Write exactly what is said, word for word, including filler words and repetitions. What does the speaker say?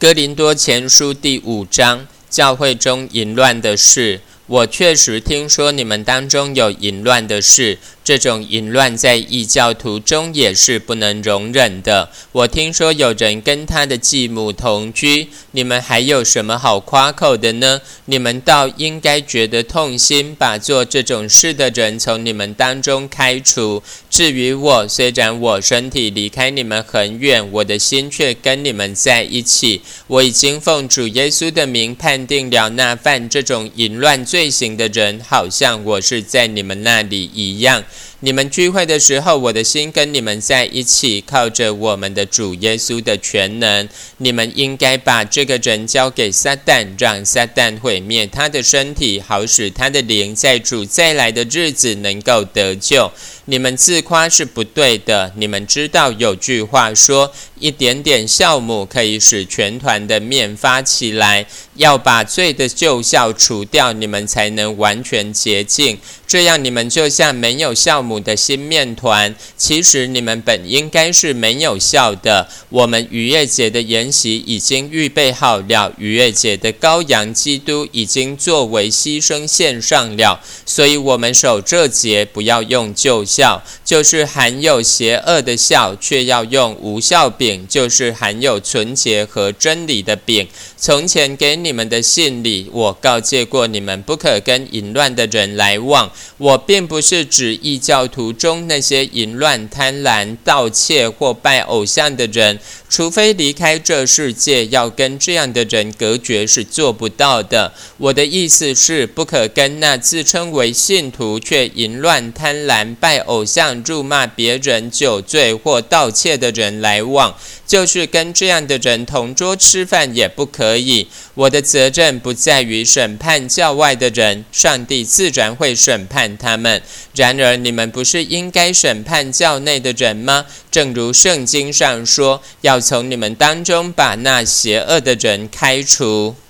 哥林多前书第五章，教会中淫乱的事。我确实听说你们当中有淫乱的事，这种淫乱在异教徒中也是不能容忍的。我听说有人跟他的继母同居，你们还有什么好夸口的呢？你们倒应该觉得痛心，把做这种事的人从你们当中开除。至于我，虽然我身体离开你们很远，我的心却跟你们在一起。我已经奉主耶稣的名判定了那犯这种淫乱罪行的人，好像我是在你们那里一样。你们聚会的时候，我的心跟你们在一起，靠着我们的主耶稣的全能。你们应该把这个人交给撒旦，让撒旦毁灭他的身体，好使他的灵在主再来的日子能够得救。你们自夸是不对的。你们知道有句话说，一点点酵母可以使全团的面发起来。要把罪的旧酵除掉，你们才能完全洁净。这样你们就像没有酵母的新面团。其实你们本应该是没有酵的。我们逾越节的筵席已经预备好了，逾越节的羔羊基督已经作为牺牲献上了。所以我们守这节，不要用旧酵，就是含有邪恶的酵，却要用无酵饼，就是含有纯洁和真理的饼。从前给你们的信里，我告诫过你们，不可跟淫乱的人来往。我并不是指异教徒中那些淫乱、贪婪、盗窃或拜偶像的人，除非离开这世界，要跟这样的人隔绝是做不到的。我的意思是，不可跟那自称为信徒却淫乱、贪婪、拜偶像、辱骂别人、酒醉或盗窃的人来往，就是跟这样的人同桌吃饭也不可以。我的责任不在于审判教外的人，上帝自然会审判他们。然而你们不是应该审判教内的人吗？正如圣经上说，要从你们当中把那邪恶的人开除。